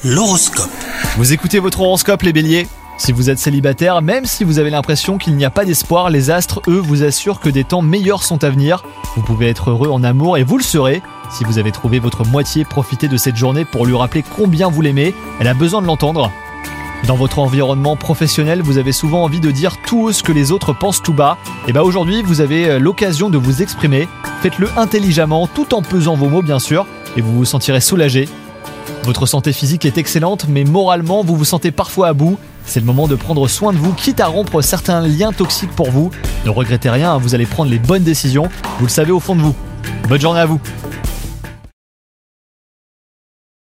L'horoscope. Vous écoutez votre horoscope les béliers ? Si vous êtes célibataire, même si vous avez l'impression qu'il n'y a pas d'espoir, les astres, eux, vous assurent que des temps meilleurs sont à venir. Vous pouvez être heureux en amour et vous le serez. Si vous avez trouvé votre moitié, profitez de cette journée pour lui rappeler combien vous l'aimez. Elle a besoin de l'entendre. Dans votre environnement professionnel, vous avez souvent envie de dire tout haut ce que les autres pensent tout bas. Et aujourd'hui, vous avez l'occasion de vous exprimer. Faites-le intelligemment, tout en pesant vos mots bien sûr, et vous vous sentirez soulagé. Votre santé physique est excellente, mais moralement, vous vous sentez parfois à bout. C'est le moment de prendre soin de vous, quitte à rompre certains liens toxiques pour vous. Ne regrettez rien, vous allez prendre les bonnes décisions. Vous le savez au fond de vous. Bonne journée à vous.